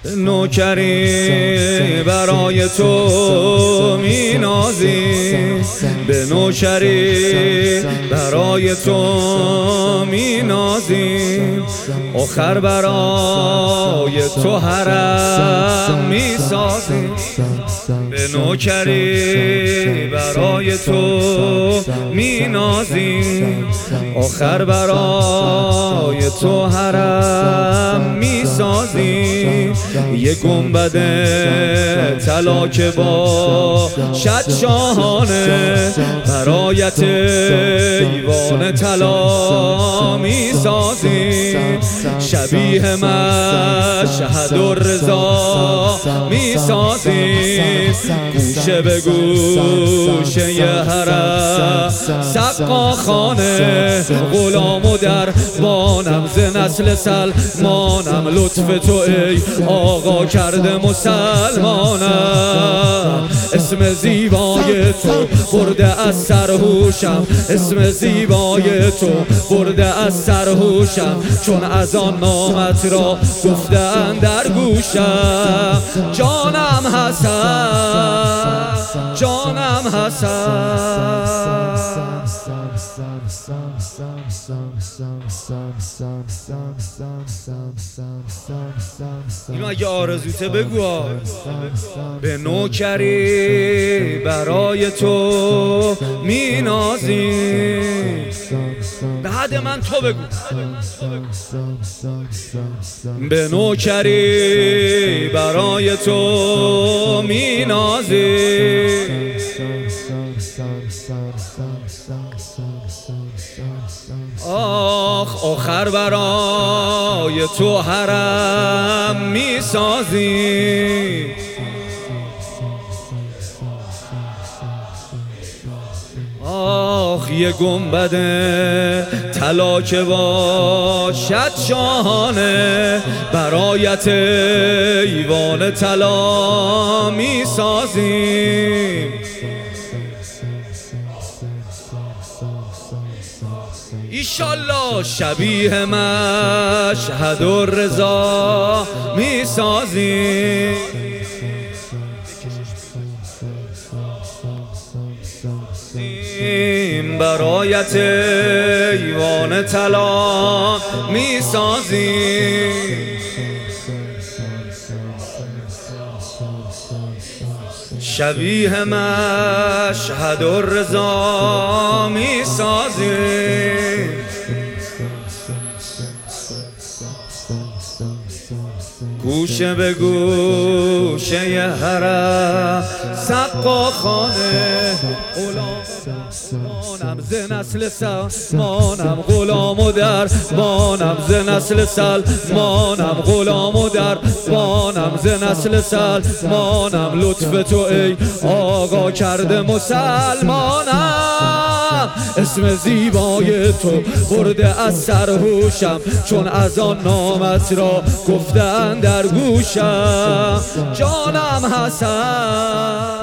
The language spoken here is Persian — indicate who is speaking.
Speaker 1: نوکری برای تو می نازیم، به نوکری برای تو می نازیم، آخر برای تو حرم می سازیم. به نوکری برای تو می نازیم، آخر برای تو حرم می سازیم. یه گنبد طلا که باشد شاهانه، برایت ایوان طلا می سازیم. شبیه مشهد الرضا می سازیم، گوشه به گوشه ی حرم سقا خانه. غلام و دربانم ز نسل سلمانم، لطف تو ای آقا کرده مسلمانم. اسم زیبای تو برده از سرهوشم، اسم زیبای تو برده از سرهوشم، چون از آن نامت را گفتن در گوشم. جانم حسن، جانم حسن. اینو اگه آرزوته بگو. به نوکری برای تو می نازیم، به حد من تو بگو. به نوکری برای تو می نازیم، آخ آخر برای تو حرم می سازیم. آخ یه گنبد طلا که باشد شاهانه، برایت ایوان طلا می سازیم. ایشالله شبیه مشهد الرضا می سازیم. برایت ایوان طلا می سازیم. شبیه مشهد الرضا می سازیم. گوشه به گوشه ی حرم سقا خانه. غلامم ز نسل سلمانم، غلام و دربانم ز نسل سلمانم، غلام و دربانم ز نسل سلمانم، لطف تو ای آقا کرده مسلمانم. اسم زیبای تو برده از سرهوشم، چون از آن نامت را گفتن در گوشم. جانم حسن.